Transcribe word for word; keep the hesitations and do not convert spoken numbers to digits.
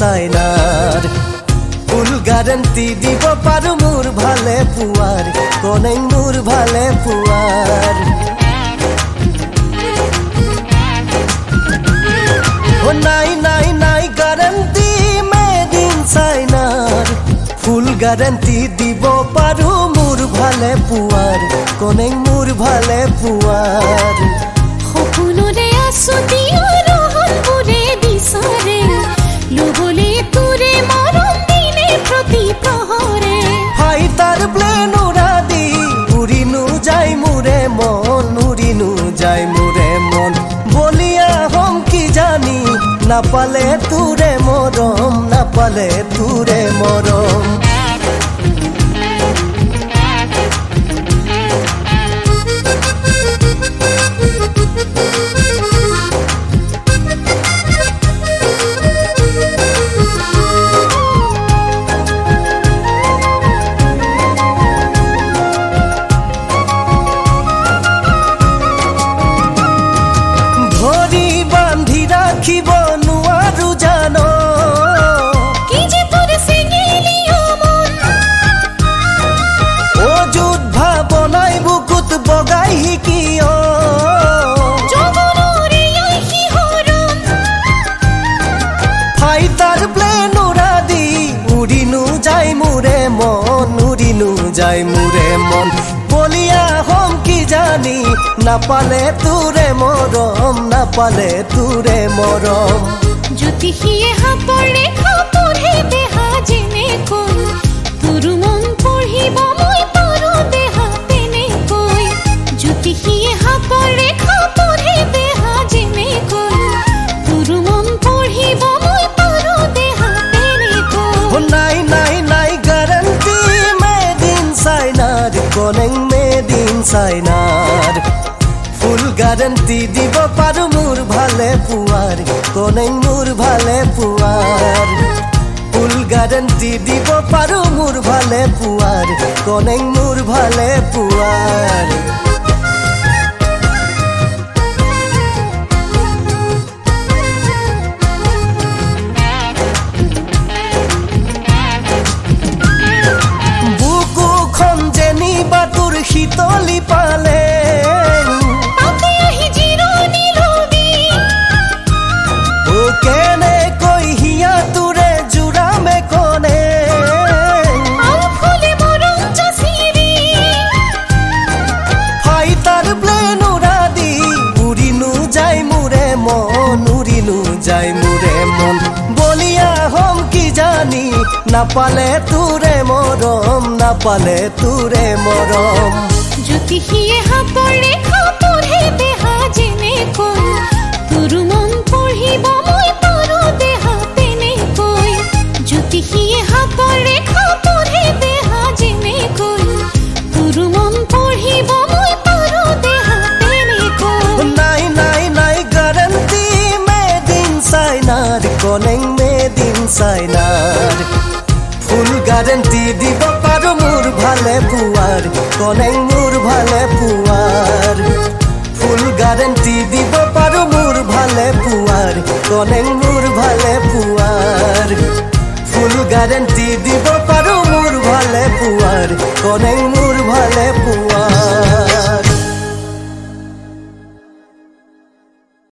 চাইনাৰ ফুল গ্যাৰেণ্টি দিব পাৰো মোৰ ভালে পুৱাৰ কোনে মোৰ ভালে পুৱাৰ ও নাই নাই নাই গ্যাৰেণ্টি মেড ইন চাইনাৰ ফুল গ্যাৰেণ্টি দিব পাৰো মোৰ ভালে পুৱাৰ কোনে মোৰ ভালে পুৱাৰ সপোনৰে আছো দিও ৰহন বুৰে বিচাৰে লবলে তোৰে মৰম দিনে প্ৰতি প্ৰহৰে ফাইটাৰ প্লেন উৰা দি উৰিনো যায় মোৰে মন উৰিনো যায় মোৰে মন বলিয়া হম কি জানি নাপালে তোৰে মৰম নাপালে তোৰে মৰম রাখিব নোৱাৰো জানো কি যে তোৰ সিঙিলিও মন ও যুদ্ধ বনাই বুকুত বগাই শিকিও জগনৰে আহি হৰম ফাইটাৰ প্লেন উৰা দি উৰিনো যায় মোৰে মন উৰিনো যায় মোৰে মন বলিয়া হম কি জানি নাপালে তোৰে মৰম নাপালে তোৰে মৰম জ্যোতিষীয়ে হাতৰে খাপৰে দেহা যেনে কৈ তোৰ মন পঢ়িব মই তোৰ দেহা তেনেকৈ জ্যোতিষীয়ে হাতৰে খাপৰে দেহা যেনে কৈ তোৰ মন পঢ়িব মই তোৰ দেহা তেনেকৈ নাই নাই নাই গ্যাৰেণ্টি মেড ইন চাইনাৰ কোনে মেড ইন চাইনাৰ ফুল গ্যাৰেণ্টি দিব পাৰো মোৰ ভালে পুৱাৰ কোনে মোৰ ভালে পুৱাৰ ফুল গ্যাৰেণ্টি দিব পাৰো মোৰ ভালে পুৱাৰ কোনে মোৰ ভালে পুৱাৰ বুকুখন যেনিবা তোৰ শীতলি পালে যায় মোৰে মন বলিয়া হম কি জানি নাপালে তোৰে মৰম নাপালে তোৰে মৰম জ্যোতিষীয়ে হাতৰে খাপৰে দেহা যেনে কৈ তোৰ মন পঢ়িব মই তোৰ দেহা তেনেকৈ জ্যোতিষীয়ে হাতৰে খাপৰে দেহা যেনে কৈ তোৰ মন পঢ়িব মই তোৰ দেহা তেনেকৈ নাই নাই নাই গ্যাৰেণ্টি চাইনাৰ কোনে মেড ইন চাইনাৰ ফুল গ্যাৰেণ্টি দিব পাৰো মোৰ ভালে পুৱাৰ কোনে মোৰ ভালে পুৱাৰ ফুল গ্যাৰেণ্টি দিব পাৰো মোৰ ভালে পুৱাৰ কোনে মোৰ ভালে পুৱাৰ ফুল গ্যাৰেণ্টি দিব পাৰো মোৰ ভালে পুৱাৰ কোনে মোৰ ভালে পুৱাৰ